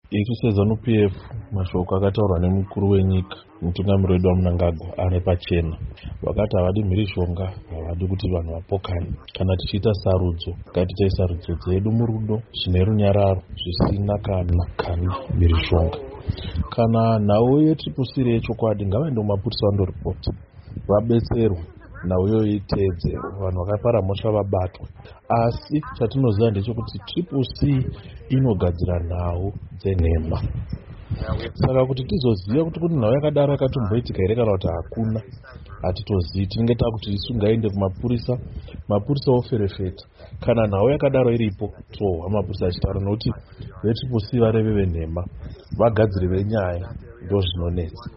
Isu seZANU-PF mashoko akataurwa nemukuru wenyika mutungamiri wedu waMnangagwa ari pachena. Vakati havadi mhirishonga, havadi kuti vanhu vapokane. Kana tichiita sarudzo, ngatiitei sarudzo dzedu murudo, zvine runyararo, zvisina kana mhirishonga. Kana nhau yeTCC yechokwadi, ngavaende kumapurisa vandoripota, vabetserwe, nhau iyoyo iteedzerwe, vanhu vakapara mhosva vabatwe. Asi chatinoziva ndechekuti TCC inogadzira nhau dzenhema. Saka kuti tizoziva kuti kune nhau yakadaro yakatomboitika here kana kuti hakuna, hatitozivi. Tinenge takuti isu ngaende kumapurisa, mapurisa oferefeta. Kana nhau yakadaro iripo, tohwa mapurisa achitaura, nokuti veTCC vareve venhema, vagadziri venyaya, ndozvinonetsa.